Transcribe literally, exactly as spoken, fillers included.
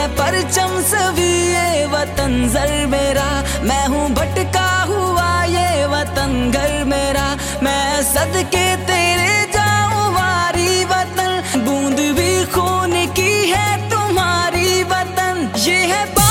है परचम सभी ये वतन जर मेरा। मैं हूँ भटका हुआ ये वतन घर मेरा। मैं सदके तेरे जाऊं वारी वतन, बूंद भी खून की है तुम्हारी वतन। ये है